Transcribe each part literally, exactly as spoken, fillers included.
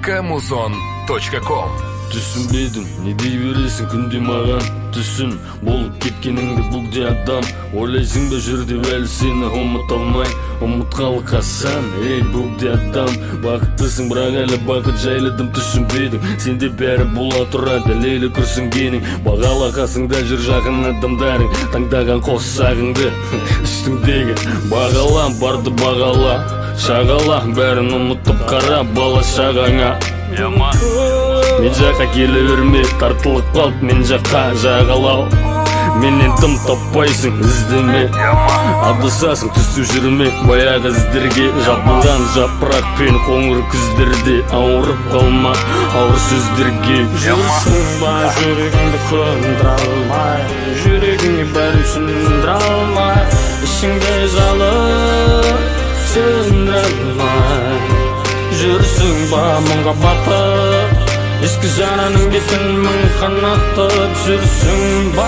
камузон точка ком. Түсінбедім, не дей бересің күнде маған түсін болып кеткеніңді бүгде адам ойлайсың ба жүр деп әлі сені ұмыта алмай ұмытқалы қасан ей бүгде адам бақыттысың бірақ әлі бақыт жайлыдым түсінбедім сенде бәрі бола тұра дәлелі күрсінгенің бағала қасыңда жүр жақын адамдарың таңдаған қос сағыңды үстіңдегі бағала барды бағала шағала бәрін ұмытып қара бала шағаңа мен жаққа келе берме тартылып қалып мен жаққа жағалау менен тым таппайсың іздеме адасасың түсіп жүрме баяғы іздерге жабылған жапырақпен қоңыр күздерде ауырып қалма ауыр сөздерге жүрсің ба жүрегіңді көндіре алмай жүрегіңе бәрін түсіндіре алмай ішіңде жалын сөндіре алмай жүрсің ба мұңға батып ескі жананың бетін мың қанаттап жүрсің ба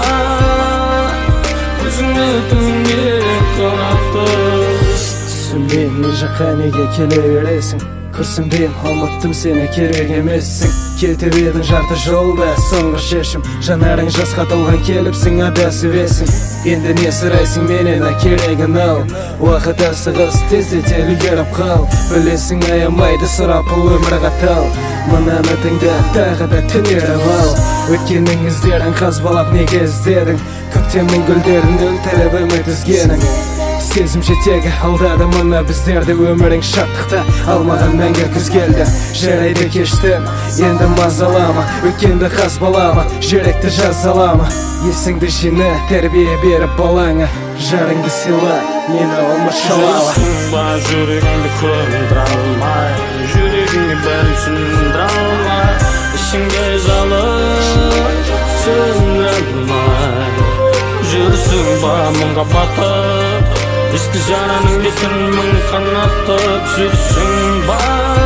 көзіңе түнге қаратып түсінбеймін мен жаққа неге келе бересің күрсінбеймін ұмыттым сені керек емессің кетіп едің жарты жолда соңғы шешім жанарың жасқа толған келіпсің адасып есің енді не сұрайсың менен керегін ал уақыт асығыс тездете үлгеріп қал білесің аямайды сұрапыл өмір қатал мынаны тыңда тағы да түнеріп ал өткеннің іздерін қазбалап неге іздедің көктемнің гүлдерін өлтіріп үміт үзгенің сезім жетегі алдады мына біздерді өмірің шаттықта алмаған мәңгі күз келді жарайды кештім енді мазалама өткенді қазбалама жүректі жазалама есіңді жина тәрбие беріп балаңа жарыңды сыйла мені ұмытшалама жүрсің ба жүрегіңді көндіре алмай жүрегіңе бәрін түсіндіре алмай ішіңде жалын сөндіре алмай жүрсің ба мұңға батып ескі жананың бетін мың қанаттап жүрсің ба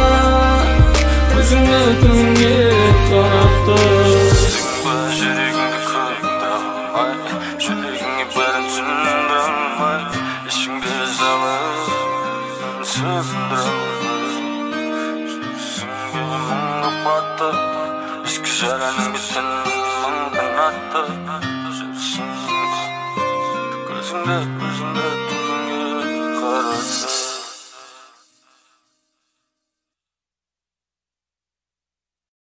көзіңе түнге қаратып жүрегіңді көндіре алмай жүрегіңе бәрін түсіндіре алмай ішіңде жалын сөндіре алмай жүрсің ба мұңға батып ескі жананың бетін мың қанаттап жүрсің ба көзіңе